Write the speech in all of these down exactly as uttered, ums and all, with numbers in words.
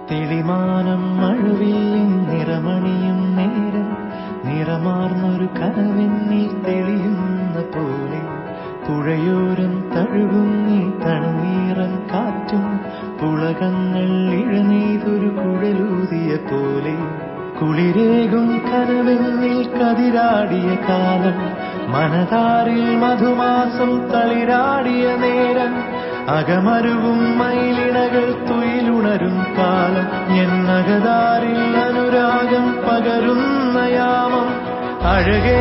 തെളിമാനം മഴവില്ലിൻ നിറമണിയും നേരം നിറമാർന്നൊരു കനവെന്നിൽ തെളിയുന്ന പോലെ പുഴയോരം തഴുകുന്നീ തണുനീറൻ കാറ്റും പുളകങ്ങൾ ഇഴനെയ്തൊരു കുഴലൂതിയ പോലെ കുളിരേകും കനവെന്നിൽ കതിരാടിയ കാലം മനതാരിൽ മധുമാസം തളിരാടിയ നേരം അകമരുവും മയിലിണകൾ തുയിലുണരും കാലം എന്നകതാരിൽ അനുരാഗം പകരുന്ന യാമം അഴകേ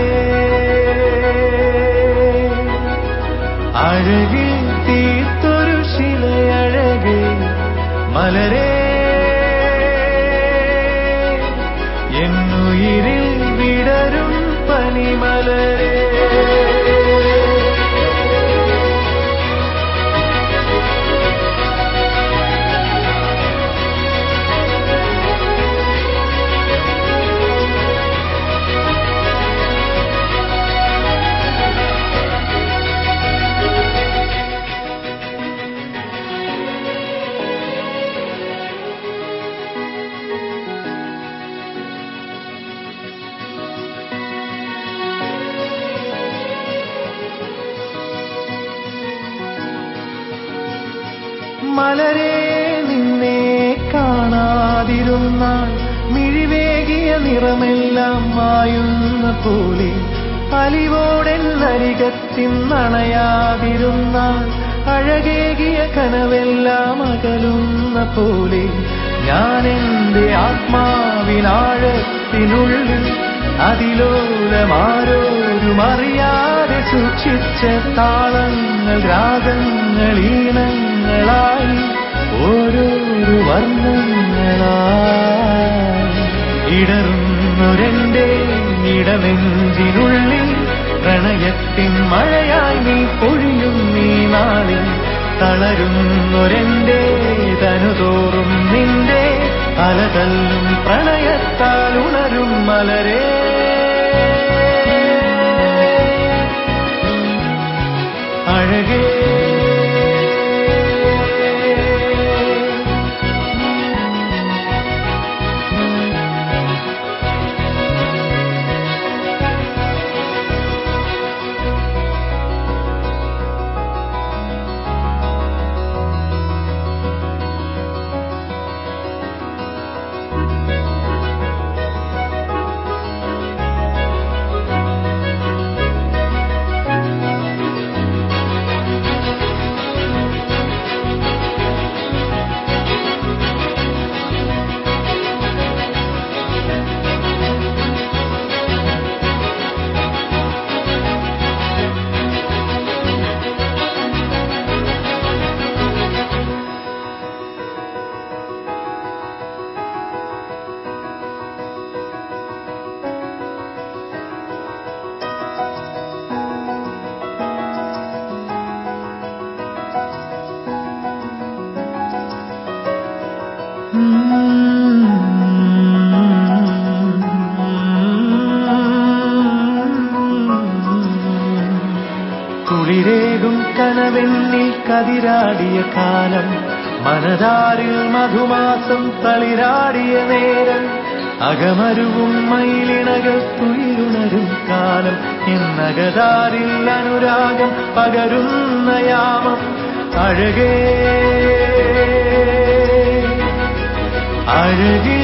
അഴകിൽ തീർത്തൊരു ശിലയഴകേ മലരേ എന്നുയിരിൽ വിടരും പനിമലരേ മലരേ നിന്നെ കാണാതിരുന്നാൽ മിഴിവേകിയ നിറമെല്ലാം മായുന്ന പോലെ അലിവോടെന്നരികത്തിന്നണയാതിരുന്നാൽ അഴകേകിയ കനവെല്ലാം അകലുന്ന പോലെ ഞാൻ എന്റെ ആത്മാവിനാഴത്തിനുള്ളിൽ അതിലോലമാരോരും അറിയാതെ സൂക്ഷിച്ച താളങ്ങൾ രാഗങ്ങൾ ഈണങ്ങളായി ഓരോരോ വർണ്ണങ്ങളായി ഇടറുന്നൊരെന്റെ ഇടനെഞ്ചിനുള്ളിൽ പ്രണയത്തിൻ മഴയായി നീ പൊഴിയും നീ നാളിൽ തളരുന്നൊരെന്റെ തനുതോറും നിന്റെ അലതല്ലും പ്രണയത്താൽ ഉണരും മലരേ അഴകേ കുളിരേകും കനവെന്നിൽ കതിരാടിയ കാലം മനതാരിൽ മധുമാസം തളിരാടിയ നേരം അകമരുവും മയിലിണകൾ തുയിലുണരും കാലം എന്നകതാരിൽ അനുരാഗം പകരുന്ന യാമം അഴകേ അഴകേ